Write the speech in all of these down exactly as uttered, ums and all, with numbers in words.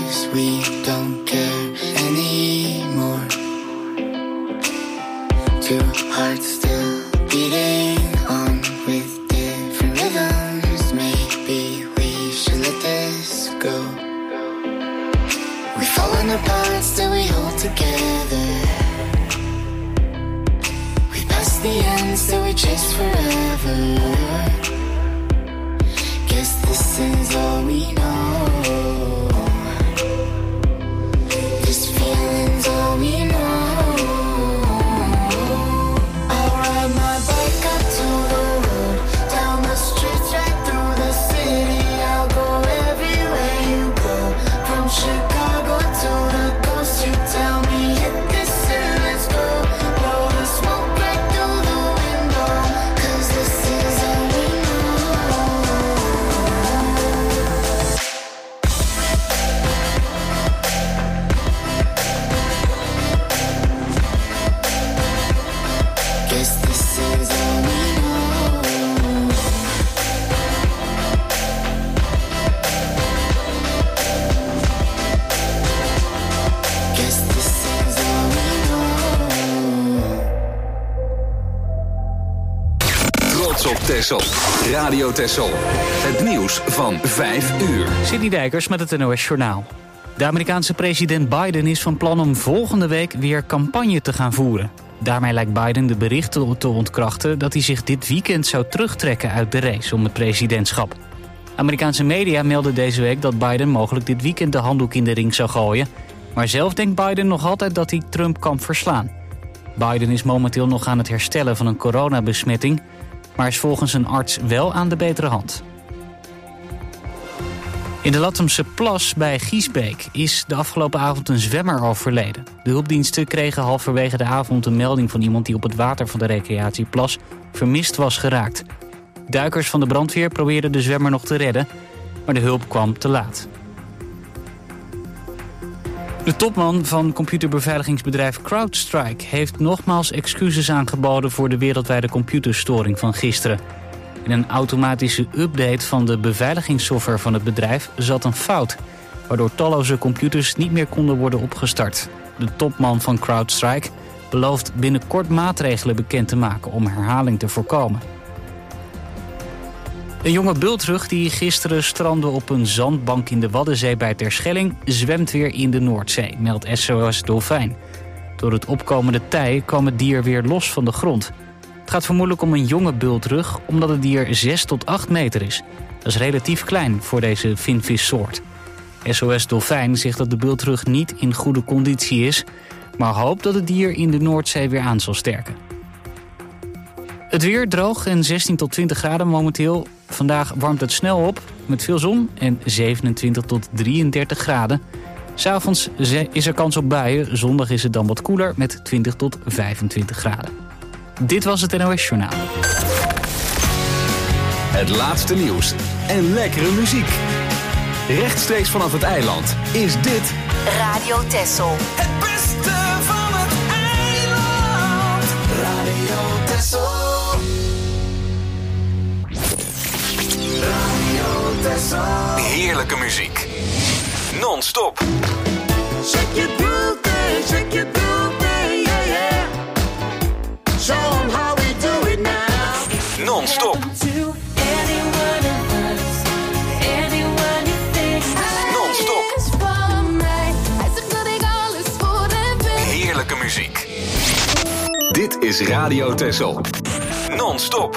'cause we don't care anymore. Two hearts still beating on with different rhythms. Maybe we should let this go. We've fallen apart, still we hold together. We passed the end, still we chase forever. Guess this is all we know. This feeling's all we know. I'll ride my bike up to the road, down the streets, right through the city. I'll go everywhere you go, from Chicago to the coast. You tell me hit this and let's go. Blow the smoke right through the window, 'cause this is all we know. Guess this is all we know. Guess this is all we know. Trots op Texel. Radio Texel. Het nieuws van vijf uur. Sidney Dijkers met het N O S Journaal. De Amerikaanse president Biden is van plan om volgende week weer campagne te gaan voeren. Daarmee lijkt Biden de berichten te ontkrachten dat hij zich dit weekend zou terugtrekken uit de race om het presidentschap. Amerikaanse media melden deze week dat Biden mogelijk dit weekend de handdoek in de ring zou gooien. Maar zelf denkt Biden nog altijd dat hij Trump kan verslaan. Biden is momenteel nog aan het herstellen van een coronabesmetting, maar is volgens een arts wel aan de betere hand. In de Lathumse Plas bij Giesbeek is de afgelopen avond een zwemmer overleden. De hulpdiensten kregen halverwege de avond een melding van iemand die op het water van de recreatieplas vermist was geraakt. Duikers van de brandweer probeerden de zwemmer nog te redden, maar de hulp kwam te laat. De topman van computerbeveiligingsbedrijf CrowdStrike heeft nogmaals excuses aangeboden voor de wereldwijde computerstoring van gisteren. In een automatische update van de beveiligingssoftware van het bedrijf zat een fout, waardoor talloze computers niet meer konden worden opgestart. De topman van CrowdStrike belooft binnenkort maatregelen bekend te maken om herhaling te voorkomen. Een jonge bultrug die gisteren strandde op een zandbank in de Waddenzee bij Terschelling zwemt weer in de Noordzee, meldt S O S Dolfijn. Door het opkomende tij kwam het dier weer los van de grond. Het gaat vermoedelijk om een jonge bultrug, omdat het dier zes tot acht meter is. Dat is relatief klein voor deze vinvissoort. S O S Dolfijn zegt dat de bultrug niet in goede conditie is, maar hoopt dat het dier in de Noordzee weer aan zal sterken. Het weer droog en zestien tot twintig graden momenteel. Vandaag warmt het snel op met veel zon en zevenentwintig tot drieëndertig graden. 'S Avonds is er kans op buien. Zondag is het dan wat koeler met twintig tot vijfentwintig graden. Dit was het N O S Journaal. Het laatste nieuws en lekkere muziek. Rechtstreeks vanaf het eiland is dit Radio Texel. Het beste van het eiland. Radio Texel. Radio Texel. heerlijke muziek. Non-stop. Shake your booty, shake your booty, yeah, yeah. Show 'em how we do it now. Non-stop. Heerlijke muziek. Dit is Radio Texel. Non-stop.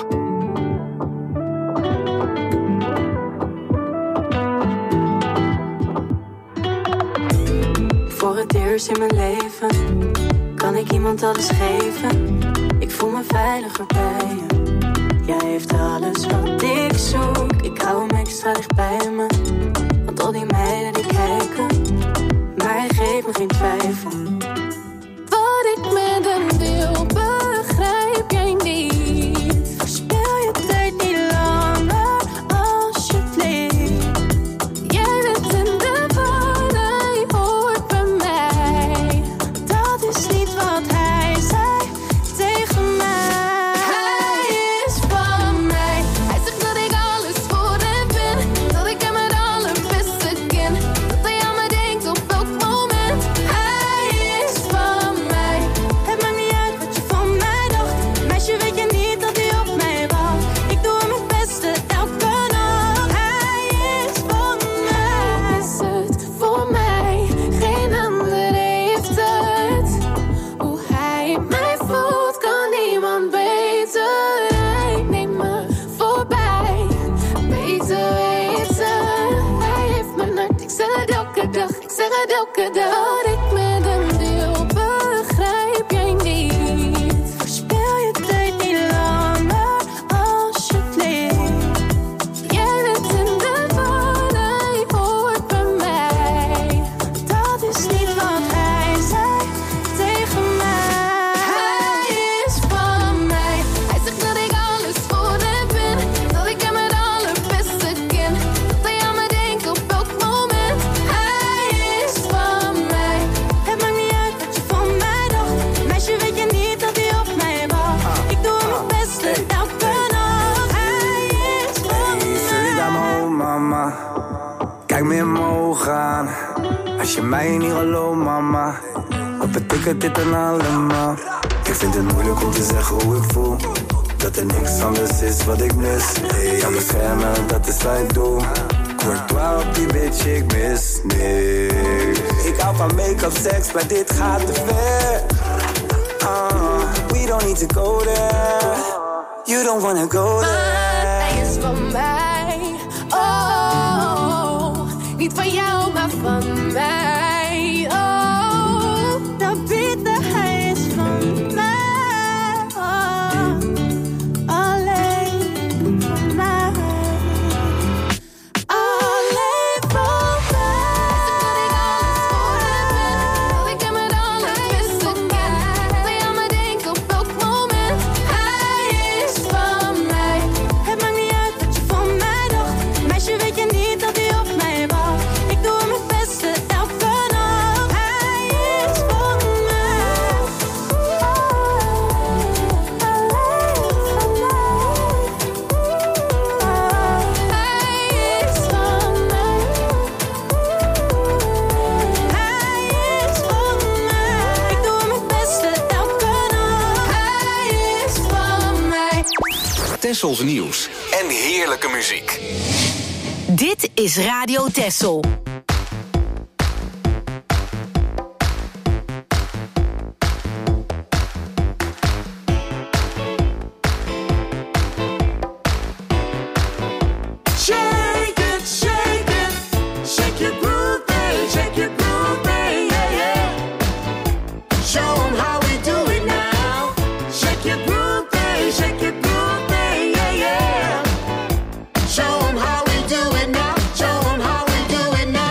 Voor het eerst in mijn leven kan ik iemand alles geven. Ik voel me veiliger bij je. Jij heeft alles wat ik zoek. Ik hou hem extra dicht bij me. Want al die meiden die kijken, maar hij geeft me geen twijfel. Wat ik met hem wil, begrijp jij niet. Verspil je tijd niet langer, alsjeblieft. Jij bent in de war, hij hoort bij mij. Dat is niet wat hij zei tegen mij. Hij is van mij. Hij zegt dat ik alles voor hem ben. Dat ik hem het allerbeste ken. Dat hij aan me denkt Ik zeg het elke dag. Wat ik met hem deel, begrijp jij niet. Verspil je tijd niet langer, alsjeblieft. Jij bent in de war, hij hoort bij mij. Dat is niet wat hij zei tegen mij. Hij is van mij. Hij zegt dat ik alles voor hem ben. Dat ik hem het allerbeste ken. Dat hij aan me denkt op elk moment. Hij is van mij. Het maakt niet uit wat je van mij dacht. Meisje, weet je niet dat hij op mij wacht. Ik doe hem het beste elke nacht. Hij is van mij. Sorry dat mijn mama. Kijk me in mijn ogen aan. Als je mij niet gelooft, mama. Wat betekent dit dan allemaal? Ik vind het moeilijk om te zeggen hoe ik voel. Dat er niks anders is wat ik mis. Hey, kan beschermen, dat is wat ik doe. Courtois op die bitch, ik mis niks. Ik hou van make-up, seks, maar dit gaat te ver. Uh, we don't need to go there. You don't wanna go there. Maar hij is van mij. Oh, niet van jou, maar van mij. Oh, dat bieden, hij is van mij. Oh, alleen van mij. Alleen van mij. Dat ik hem het allerbeste ken. Dat hij aan me denkt op elk moment. Hij is van mij. Het maakt niet uit wat je van mij dacht. Meisje, weet je niet dat hij op mij wacht. Ik doe hem het beste elke nacht. Hij is van mij. Hij is van mij. Hij is van mij. Ik doe hem het beste elke nacht. Hij is van mij. Tessels nieuws en heerlijke muziek. Dit is Radio Tessel. Shake it, shake it, shake your groove, babe, shake your groove, babe, yeah, yeah. Show 'em how we do it now. Shake your groove, babe, shake your groove, babe, yeah, yeah. Show 'em how we do it now. Show 'em how we do it now.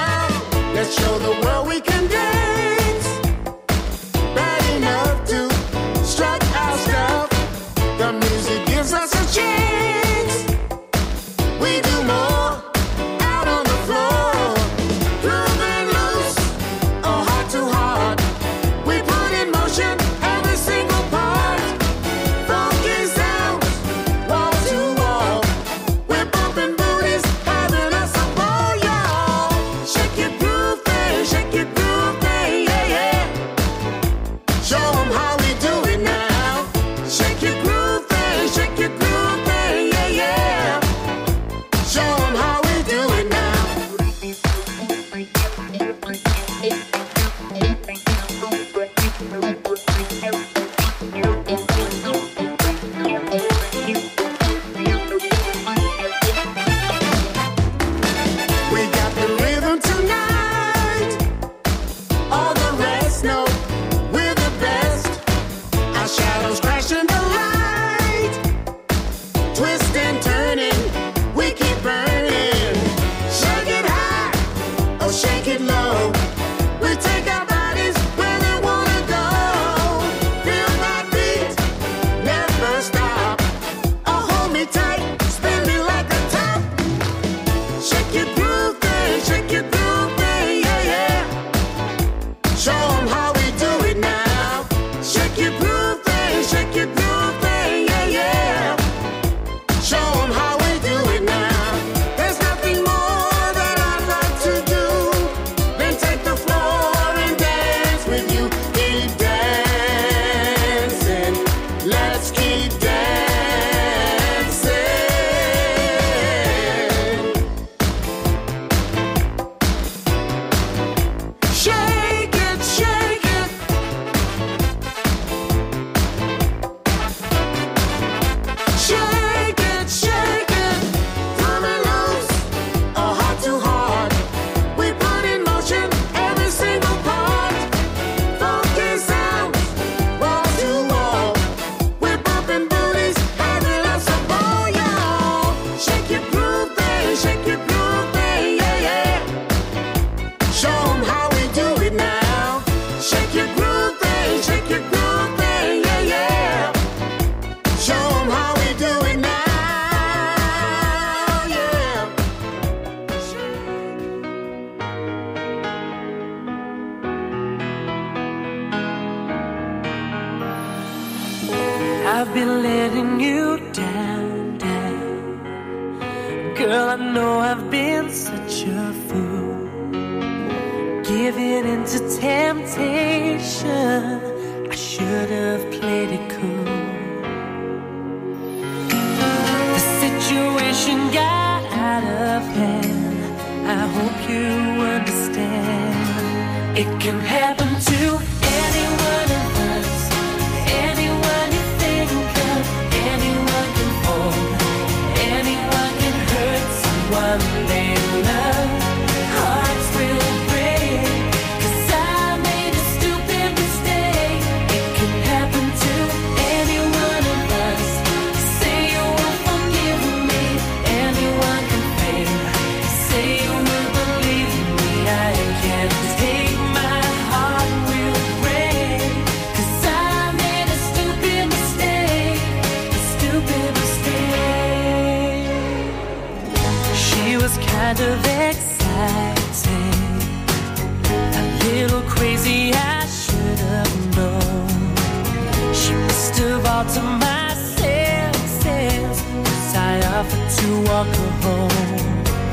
I've been letting you down, down. Girl, I know I've been such a fool, giving into temptation. I should have played it cool. The situation got out of hand. I hope you understand. It can happen to any one of us. Anyone you think of, anyone can fall. Anyone can hurt someone they love. Hearts will break, 'cause I made a stupid mistake. It can happen to any one of us. Say you won't forgive me. Anyone can fail. Say you will believe me. I can't take my heart will break, 'cause I made a stupid mistake. A stupid mistake. She was kind of exciting, a little crazy, I should have known. She must have altered my senses, 'cause I offered to walk her home.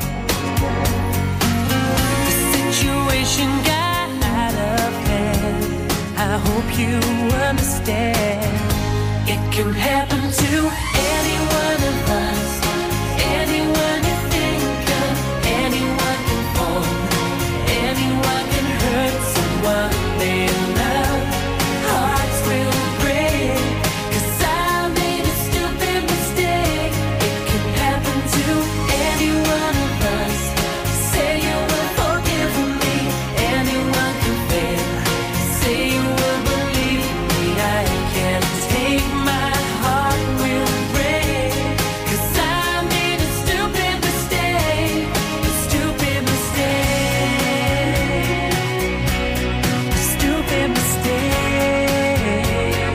The situation got out of hand. I hope you understand. It can happen to any one of us. Anyone you think of, anyone can fall. Anyone can hurt someone they love. Hearts will break, 'cause I made a stupid mistake. It can happen to any one of us. Say you will forgive me. Anyone can fail. Say you will believe me. I can't take my heart will break, 'cause I made a stupid mistake. A stupid mistake. A stupid mistake.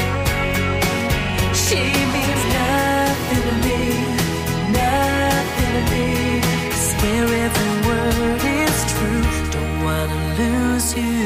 She means nothing to me, nothing to me. I swear every word is true. Don't wanna lose you.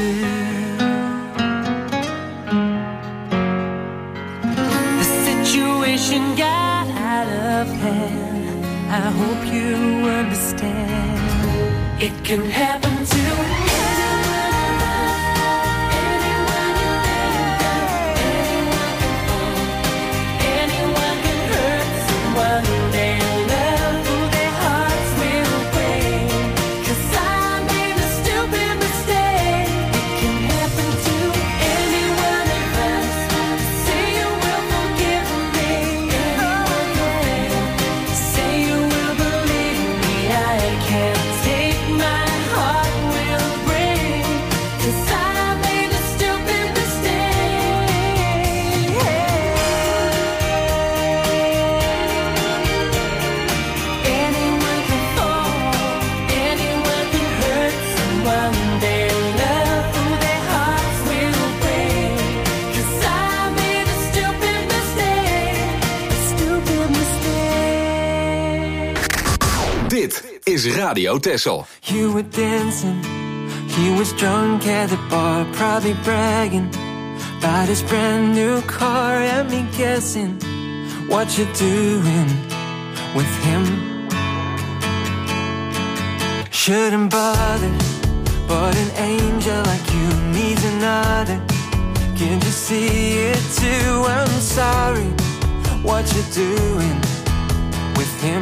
The situation got out of hand. I hope you understand. It can happen to anyone of us. Anyone you think of, anyone can fall. Anyone can hurt someone they love. Their hearts will break, 'cause I made a stupid mistake. It can happen to any one of us. Say you will forgive me. Anyone can fail. Say you will believe me. I can't take my heart will break, 'cause I made a stupid mistake. Anyone can fall. Anyone can hurt someone they love. Their hearts will break, 'cause I made a stupid mistake. A stupid mistake. Dit is Radio Texel. You were dancing, he was drunk at the bar, probably bragging about his brand new car. And me guessing what you're doing with him. Shouldn't bother, but an angel like you needs another. Can't you see it too? I'm sorry, what you're doing with him.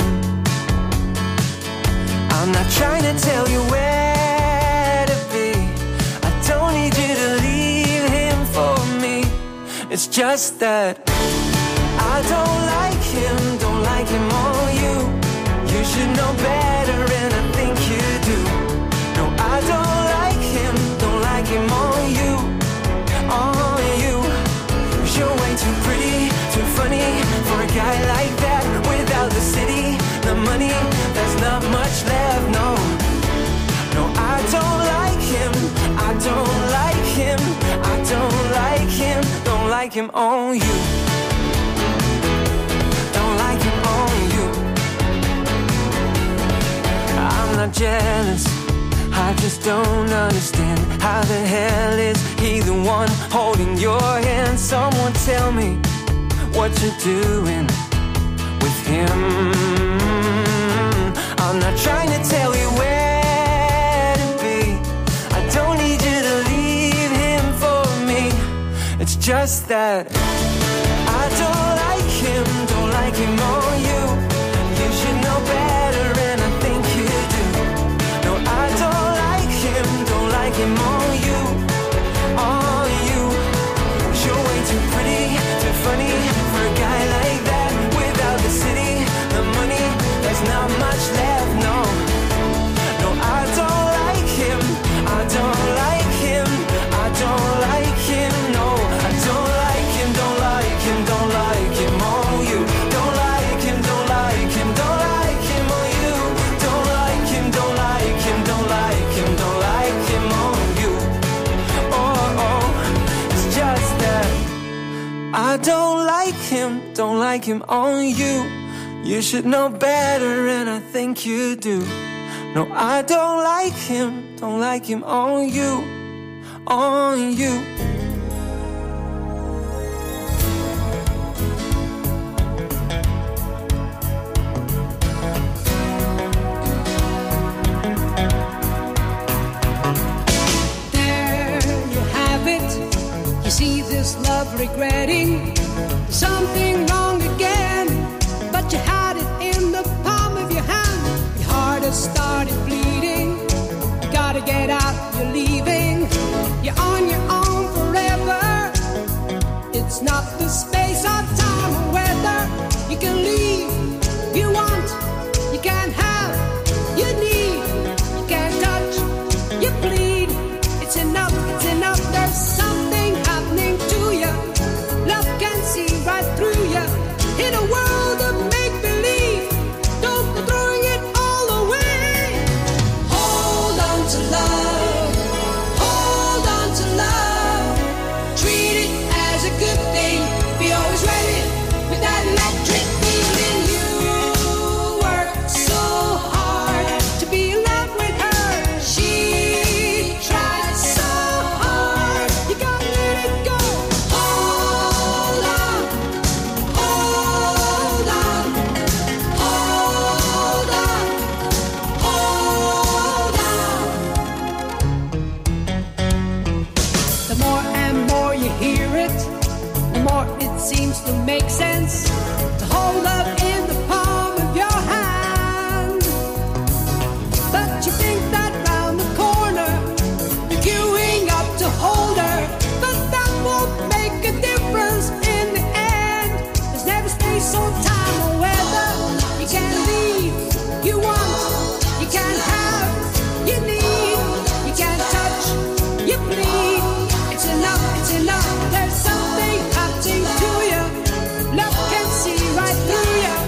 I'm not trying to tell you where to be. I don't need you to leave him for me. It's just that I don't like him, don't like him on you. You should know better and I think you do. No, I don't like him, don't like him on you, on you. You're way too pretty, too funny for a guy like that. Without the city, the money, there's not much left, no. No, I don't like him, I don't like him, I don't like him, don't like him on you. Don't like him on you. I'm not jealous, I just don't understand. How the hell is he the one holding your hand? Someone tell me what you're doing with him. I'm not trying to tell you where to be. I don't need you to leave him for me. It's just that I don't like him, don't like him on you. You should know better and I think you do. No, I don't like him, don't like him on you, on you. You're way too pretty, too funny for a guy like that. Without the city, the money, there's not much left, no. No, I don't like him, I don't like him, I don't like him, no. I don't like him, don't like him, don't like him on you. Don't like him, don't like him, don't like him on you. Don't like him, don't like him, don't like him, don't like him on you. Oh, oh, it's just that I don't like him, don't like him on you. You should know better and I think you do. No, I don't like him, don't like him on you, on you. There you have it. You see this love regretting something wrong again, but you had it in the palm of your hand. Your heart has started bleeding. You gotta get out, you're leaving. You're on your own forever. It's not the space or time or weather. You can leave, you want, you can't have, you need, you can't touch, you bleed. It's enough, it's enough. There's something happening to you. Love can see right through you. In a world of make-believe, don't go throwing it all away. Hold on to love, hold on to love. Treat it as a good thing. Be always ready with that electric feeling. You work so hard to be in love with her. She tried so hard. You gotta let it go. Hold on, hold on, hold on, hold on. The more and more you hear it, the more it seems to make sense to hold up in the palm of your hand. But you think that round the corner, you're queuing up to hold her, but that won't make a difference in the end. There's never space or time or weather. You can't leave, you want, you can't have, you need, you can't touch, you bleed. It's enough, it's enough. There's something happening to you. Love can see right through you.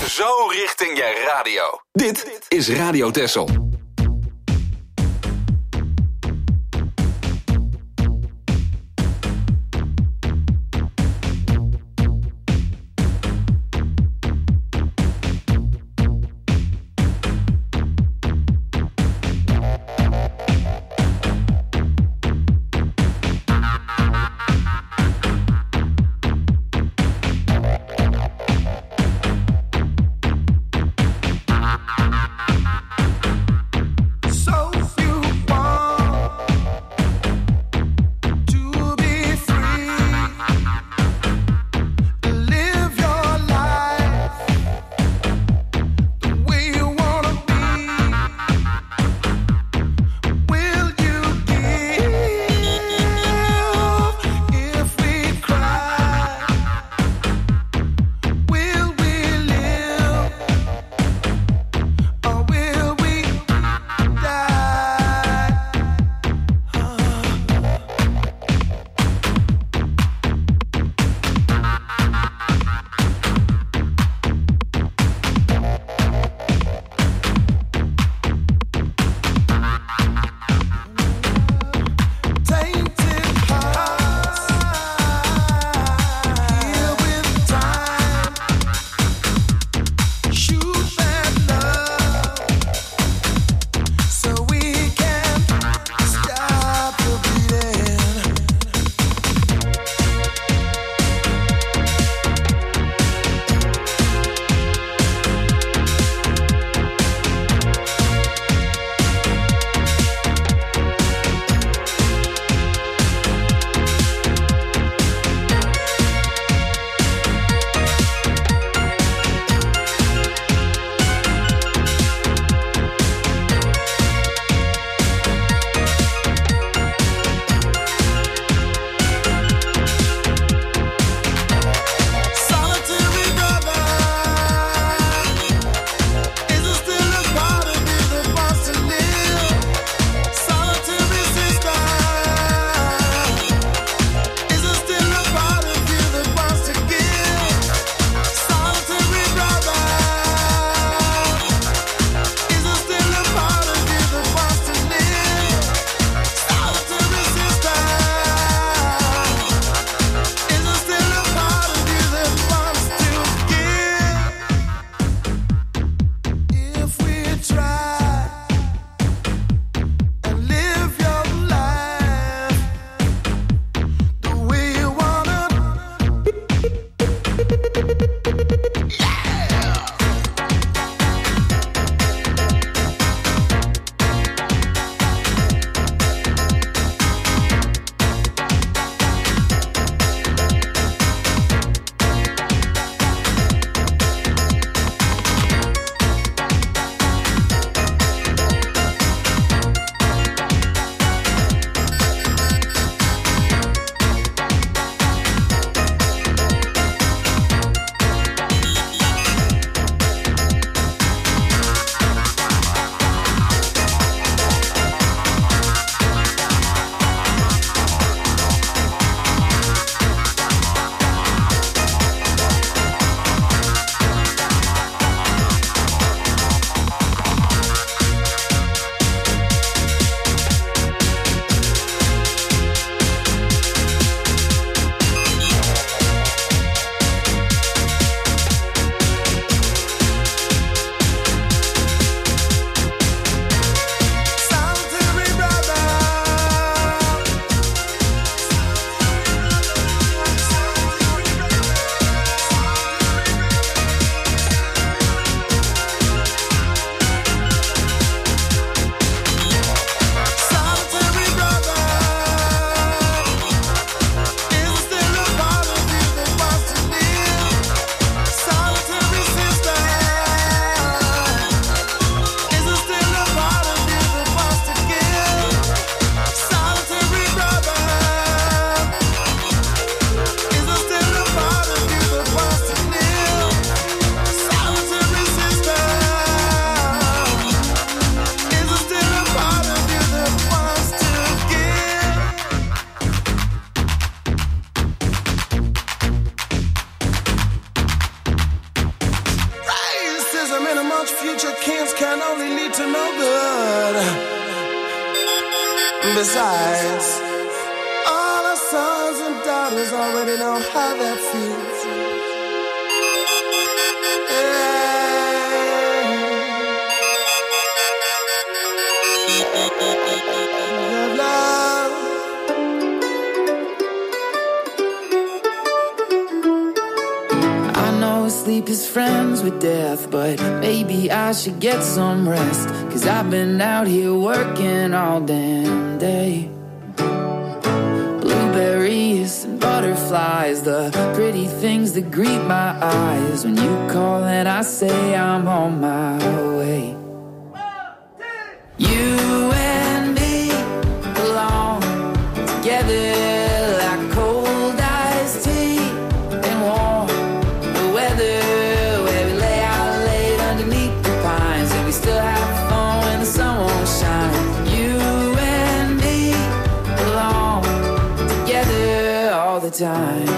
zo richting je radio. Dit is Radio Texel. men amongst future kings can only lead to no good. Besides, all our sons and daughters already know how that feels. Yeah. Love, love. I know sleep is friends with death, but maybe I should get some rest. Cause I've been out here working all damn day. Blueberries and butterflies, the pretty things that greet my eyes. When you call and I say I'm on my way. You and me belong together like cold iced tea and warm the weather, where we lay out late underneath the pines and we still have fun when the sun won't shine. You and me belong together all the time.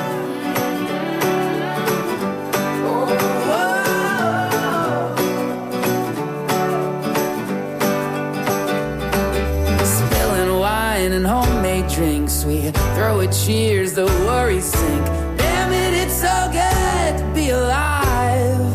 Drinks, we throw a cheers, the worries sink. Damn it, it's so good to be alive.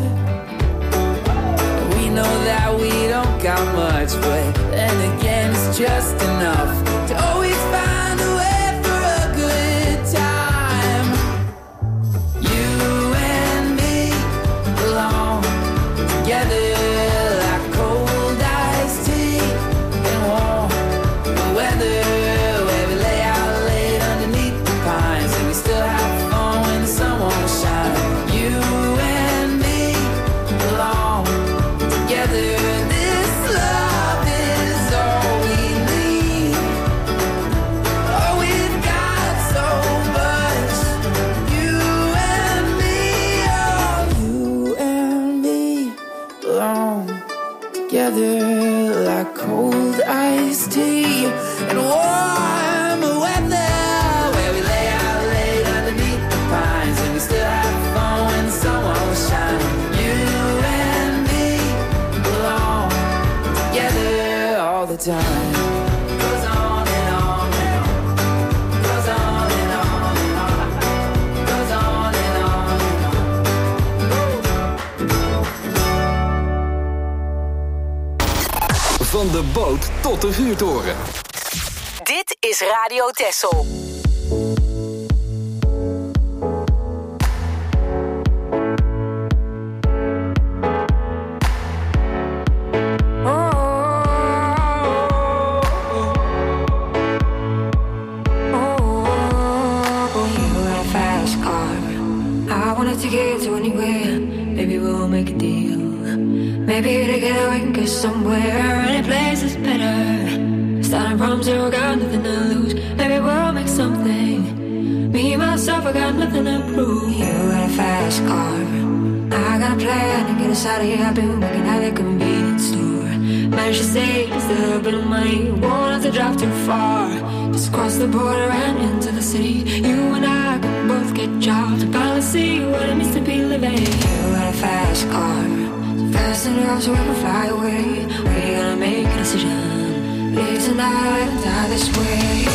We know that we don't got much, but then again it's just enough to always find a way for a good time. You and me belong together like cold iced tea and warm the weather. Like cold iced tea and warm weather, where we lay out late underneath the pines and we still have fun when the sun won't shine. You and me belong together all the time. Goes on and on and on. Goes on and on and on. Goes on and on and on. Van de boot tot de vuurtoren. Dit is Radio Texel. To get to anywhere, maybe we'll make a deal. Maybe together we can get somewhere. Any place is better. Starting from zero, got nothing to lose. Maybe we'll make something. Me, myself, I got nothing to prove. You got a fast car, I got a plan to get us out of here. I've been working at a convenience store. Managed to save just a little bit of money. Won't have to drive too far. Just cross the border and into the city. You and I can both get jobs and finally see what it means to be living. You got a fast car, so fast enough so we can fly away. We're gonna make a decision. Live tonight and die this way.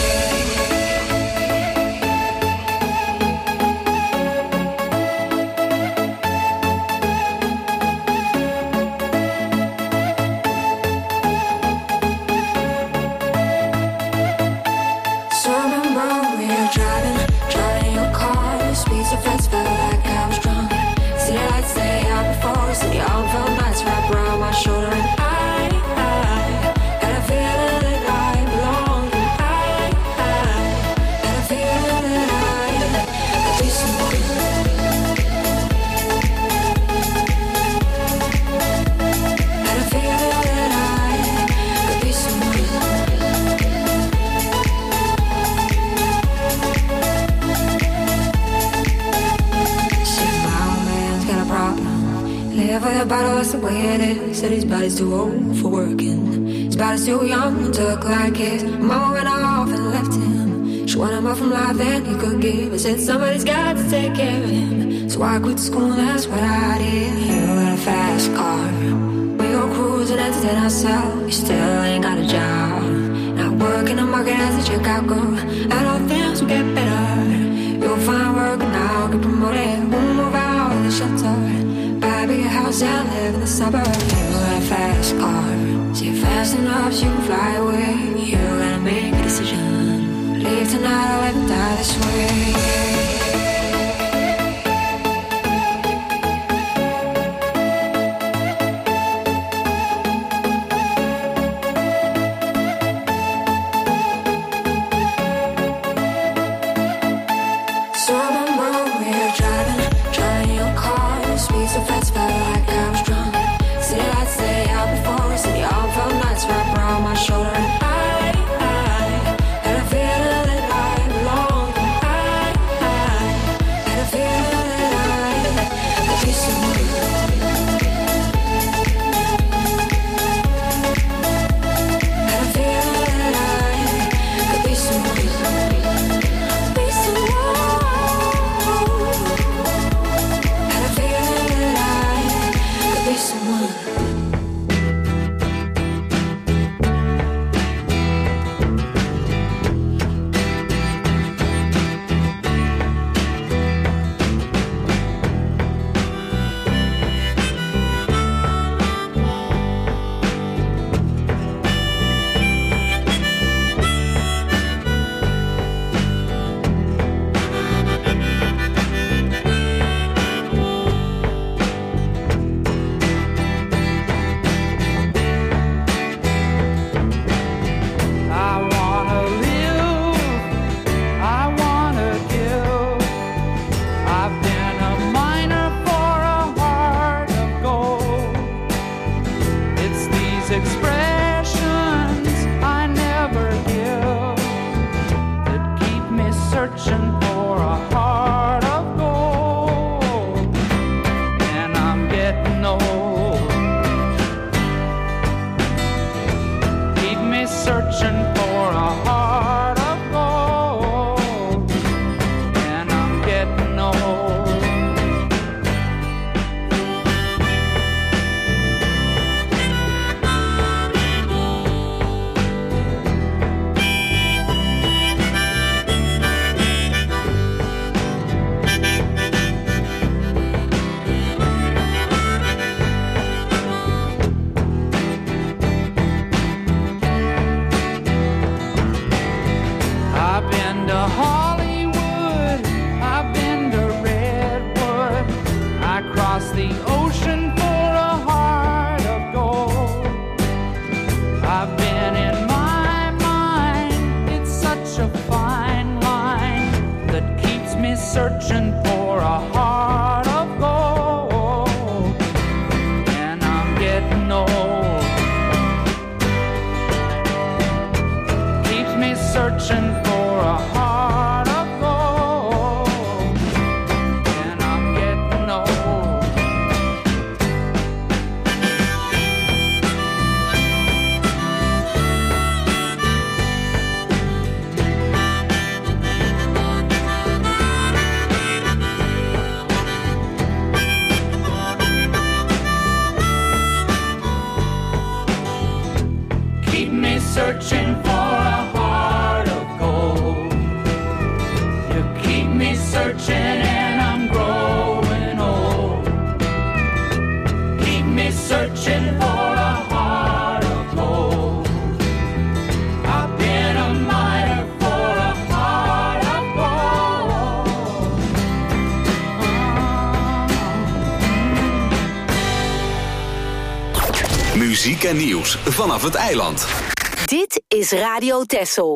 That's the way it is. Said his body's too old for working. His body's too young to look like his. Mama went off and left him. She wanted more from life than he could give. I said somebody's got to take care of him. So I quit school and that's what I did. You got a fast car, entertain ourselves. You still ain't got a job. Not working the market as a checkout girl. And all things will get better. You'll find work now, get promoted. We'll move out of the shelter. Buy a bigger house and live in the suburbs. You got a fast car. See fast enough so you can fly away. You gotta make a decision. Leave tonight or live and die this way. Muziek en nieuws vanaf het eiland. Dit is Radio Texel.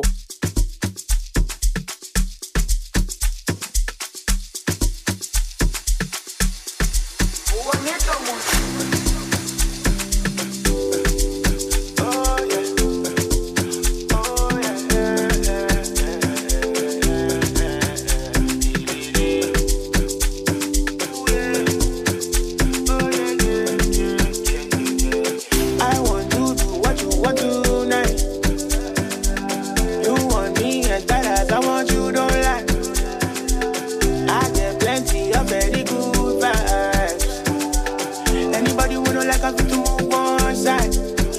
Like I fit to move one side.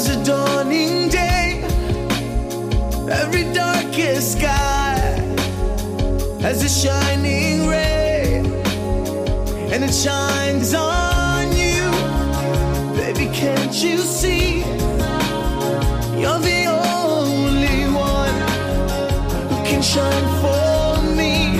has a dawning day. Every darkest sky has a shining ray, and it shines on you. Baby, can't you see? You're the only one who can shine for me.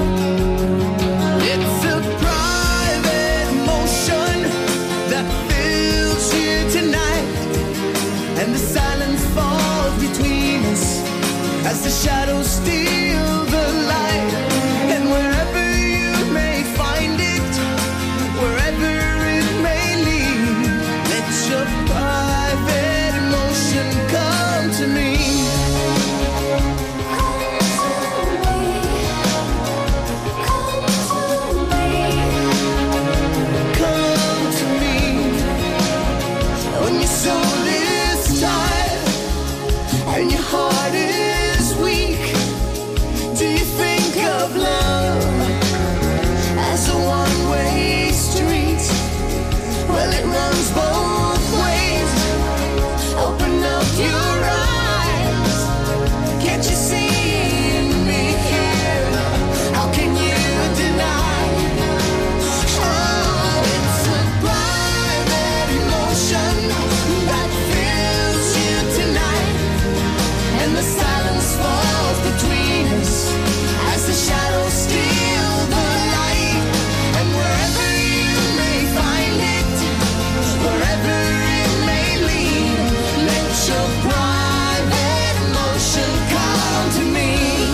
It's a private emotion that fills you tonight, and the silence falls between us as the shadows steal the light. And wherever you may find it, wherever it may lead, let your private emotion come to me. Come to me. When your soul is tired and your heart is weak, do you think of love as a one-way street? Well, it runs both ways. Open up your eyes. Can't you see me here? How can you deny? Oh, it's a private emotion that fills you tonight, and the silence falls between us as the shadows steal the light. And wherever you may find it, wherever it may lead, let your private emotion come to me.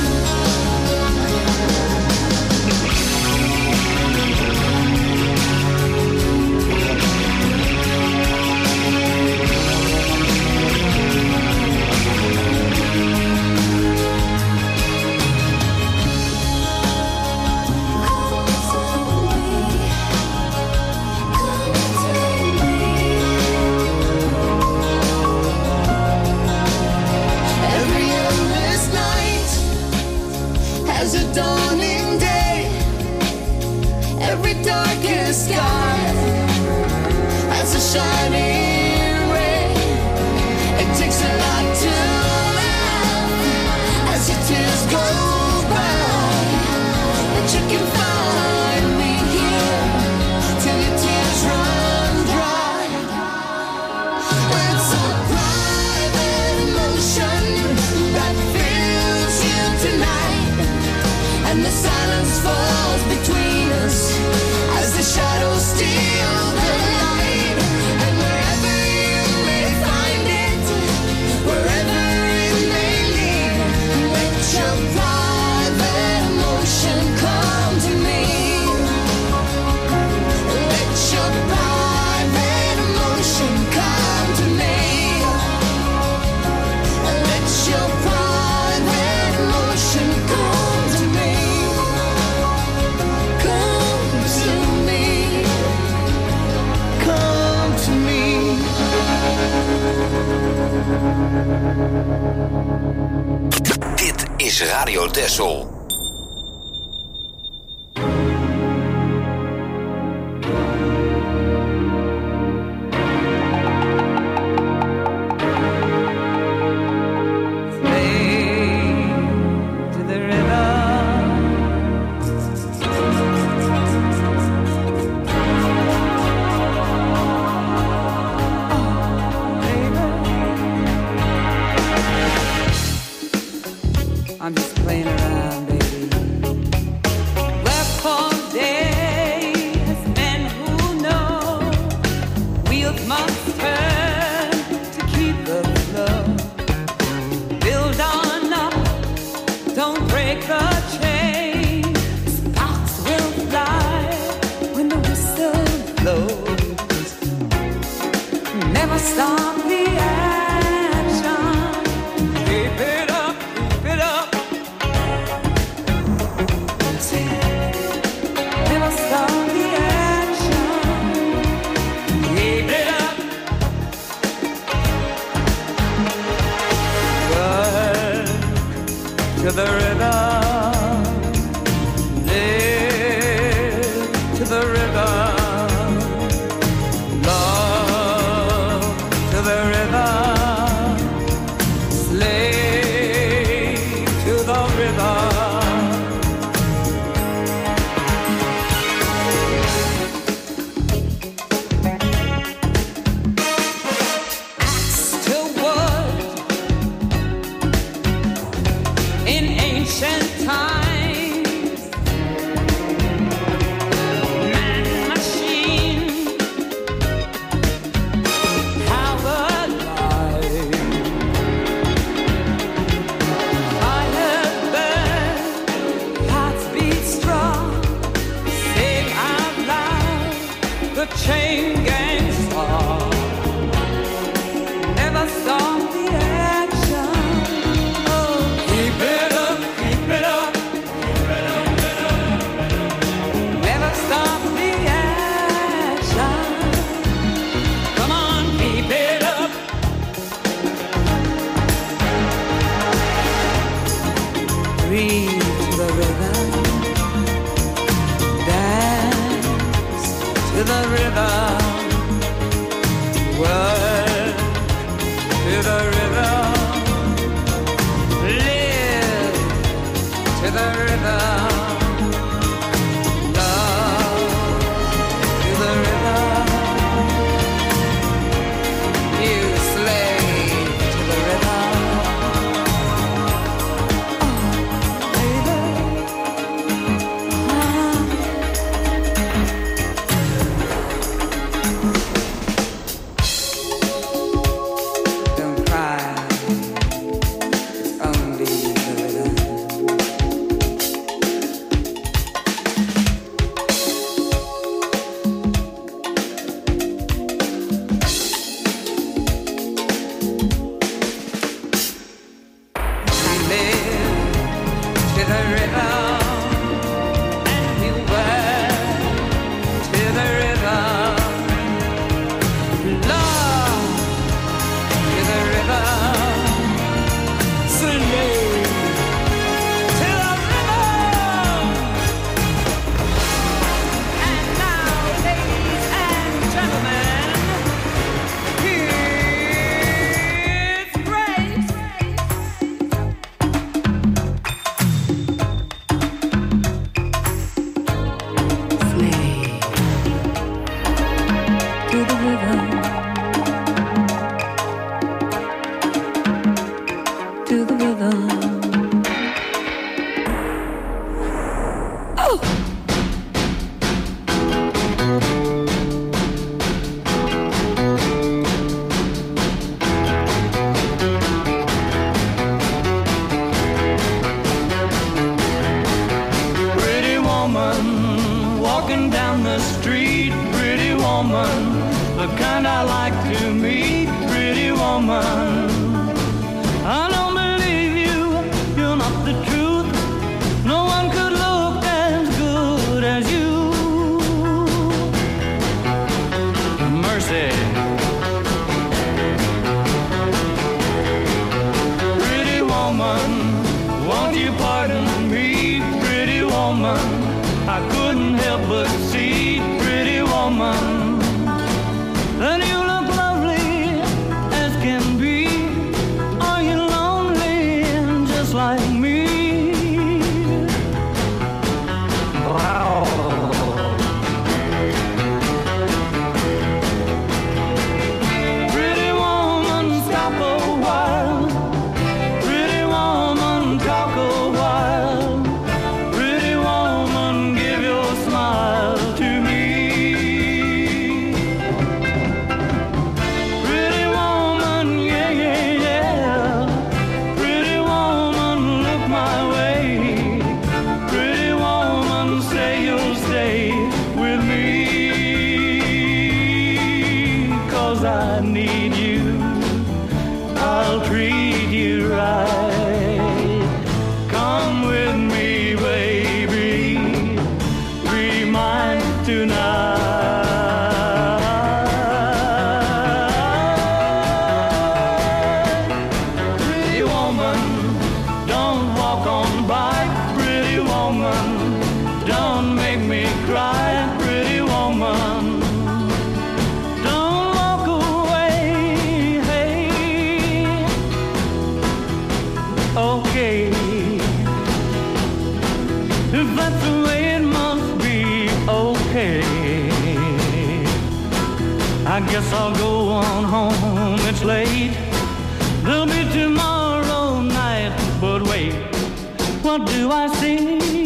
Every endless night has a dawning day. Every darkest sky has a shining ray. It takes a lot to laugh as your tears go by, but you can find me here till your tears run dry. It's a private emotion that fills you tonight, and the silence falls between us as the shadows steal the light. And wherever you may find it, wherever it may lead, let your private emotion come to me. Let your private emotion come to me. Let your private emotion come to me. Come to me. Come to me. Dit is Radio Texel. To the river, I'm just playing around, baby. Work for days, men who know wheels must turn to keep the flow. Build on up, don't break the chain. Sparks will fly when the whistle blows. Never stop the action. Keep it up, keep it up. Never stop the action. Keep it up. Work to the river. Live to the river. Love to the river. the rhythm. Live to the rhythm. Love to the rhythm. You slave to the rhythm. Oh, baby. Don't cry. It's only the rhythm. We live to the rhythm, and we work to the rhythm. Love to the rhythm, slave to the rhythm. And now, ladies and gentlemen, here's Grace. Slave to the rhythm, to the rhythm. Oh! Pretty woman walking down the street, pretty woman, the kind I like to meet, pretty woman. I don't believe you, you're not the truth. No one could look as good as you. Mercy. Pretty woman, won't you pardon me, pretty woman? I couldn't help but see, pretty woman, that you look lovely as can be. Are you lonely just like me? Pretty woman, stop a while. Pretty woman, talk a while. Pretty woman, give your smile to me. Pretty woman, yeah, yeah, yeah. Pretty woman, look my way. Pretty woman, say you'll stay with me. 'Cause I need you. I'll treat you right. Come with me, baby. Be mine tonight. Pretty woman, don't walk on by. Pretty woman, don't make me cry. Pretty woman, don't walk away. Hey, okay. If that's the way it must be, okay. I guess I'll go on home, it's late. There'll be tomorrow night, but wait, what do I see?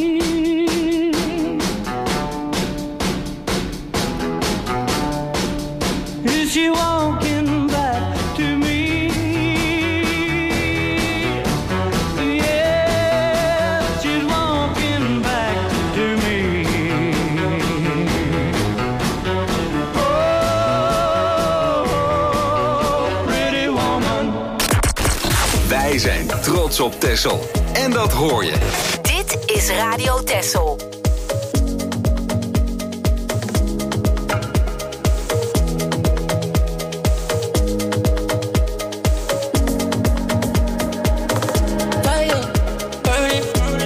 Is she walking back to me? Yeah, she's walking back to me. Oh, pretty woman. Wij zijn trots op Texel. En dat hoor je. Dit is Radio Texel. Fire, burning.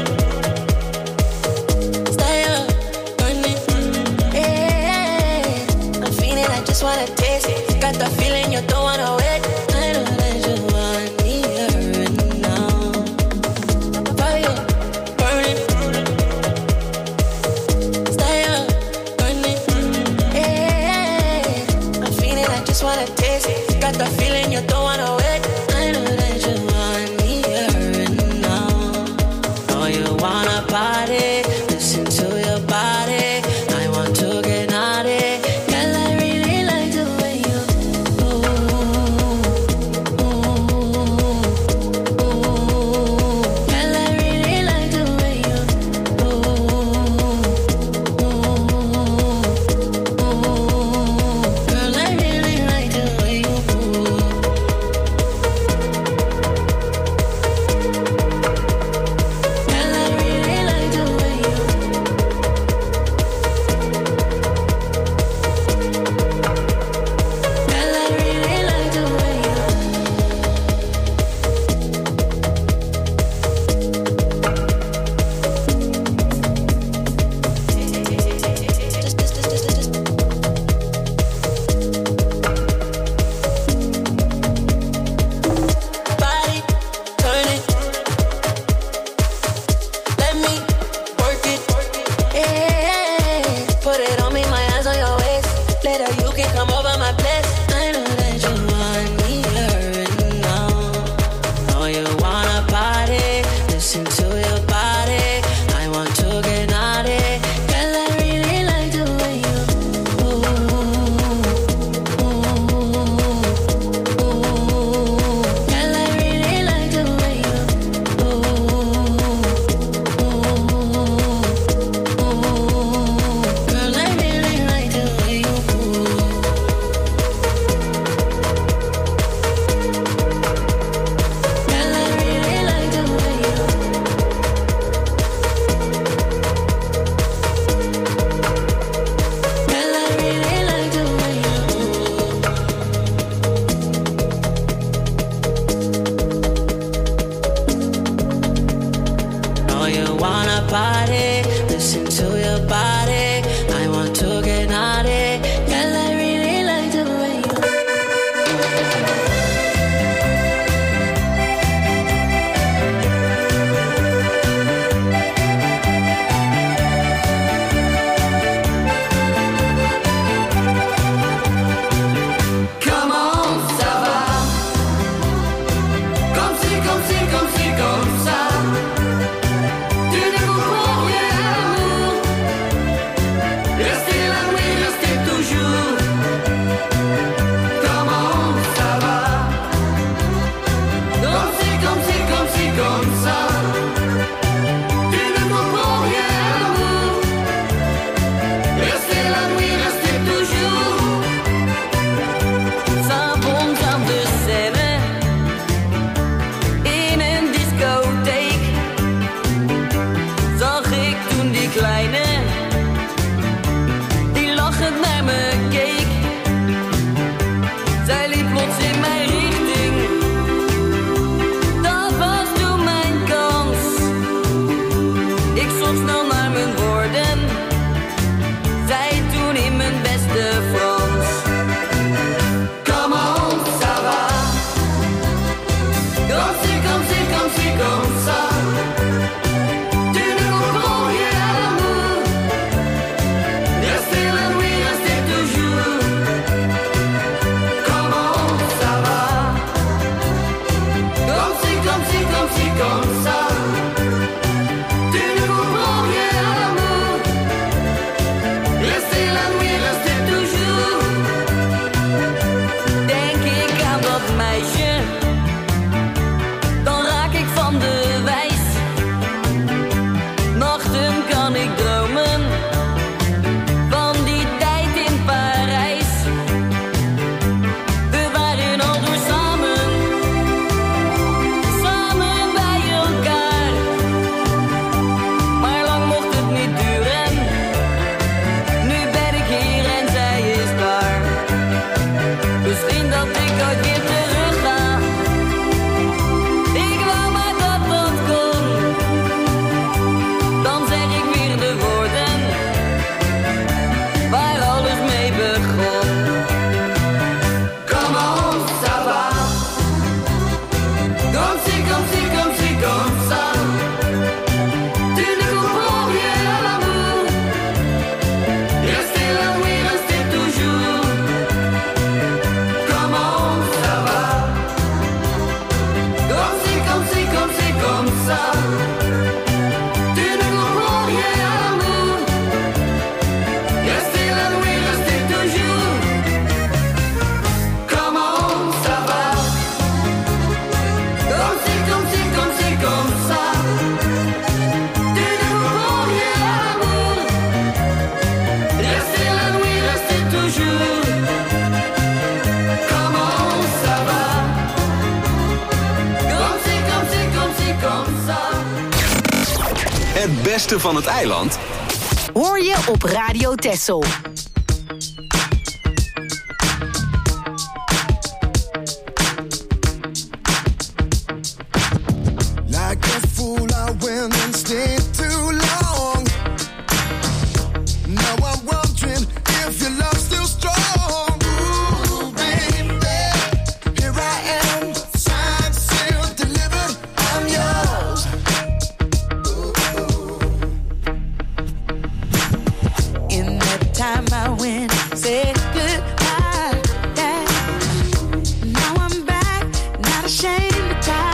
Stay up, burning. Yeah, I'm feeling, I just wanna taste it. Got the feeling you don't wanna wait. I don't let you Het beste van het eiland hoor je op Radio Texel. Like a fool, I went and stayed too long. Now I'm wondering if your love's still strong. Ooh, baby, here I am, signed, sealed, delivered, I'm yours. Ooh. In that time I went, said goodbye, yeah. Now I'm back, not ashamed to die.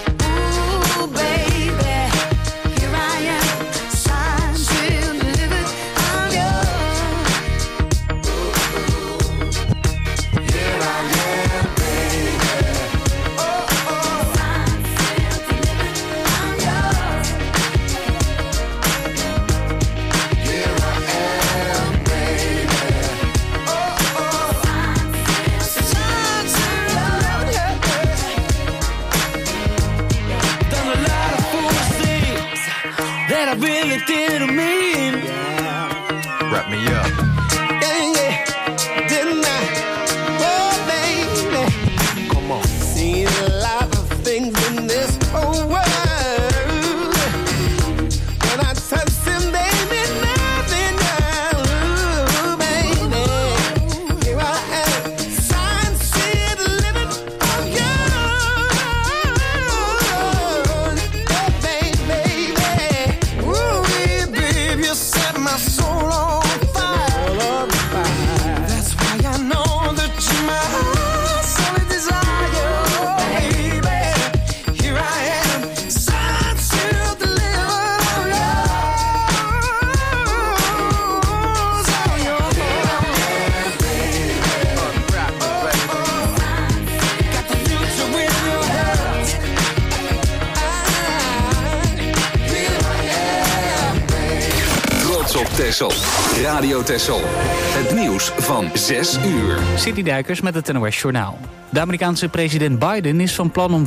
Really didn't mean. Wrap me up. Yeah, yeah, didn't I? Oh, baby. Come on. Seen a lot of things in this whole world. When I touch them, they mean nothing. Ooh, baby. Here I am, signed, sealed, delivered, I'm yours. Oh, baby, baby. Ooh, baby, you set my soul on fire. That's why I know that you're my heart's only desire. Baby, here I am, signed, sealed, delivered, I'm yours. I'm yours. Got the future in your hands. Here I am. trots op Texel. Radio Texel. Het nieuws van zes uur. City Duikers met het N O S Journaal. De Amerikaanse president Biden is van plan om